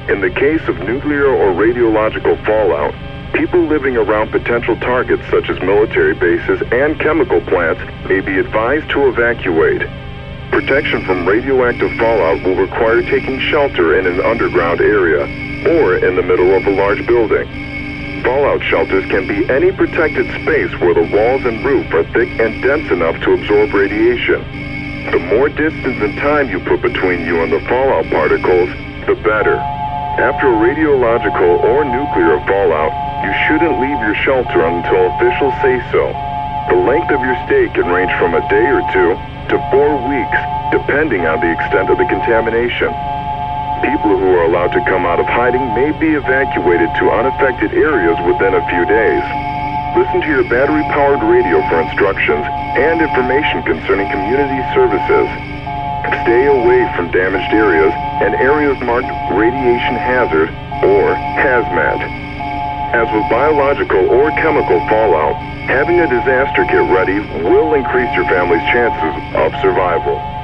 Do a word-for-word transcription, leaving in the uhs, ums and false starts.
In the case of nuclear or radiological fallout, people living around potential targets such as military bases and chemical plants may be advised to evacuate. Protection from radioactive fallout will require taking shelter in an underground area or in the middle of a large building. Fallout shelters can be any protected space where the walls and roof are thick and dense enough to absorb radiation. The more distance and time you put between you and the fallout particles, the better. After a radiological or nuclear fallout, you shouldn't leave your shelter until officials say so. The length of your stay can range from a day or two to four weeks, depending on the extent of the contamination. People who are allowed to come out of hiding may be evacuated to unaffected areas within a few days. Listen to your battery-powered radio for instructions and information concerning community services. Stay away from damaged areas and areas marked radiation hazard or hazmat. As with biological or chemical fallout, having a disaster kit ready will increase your family's chances of survival.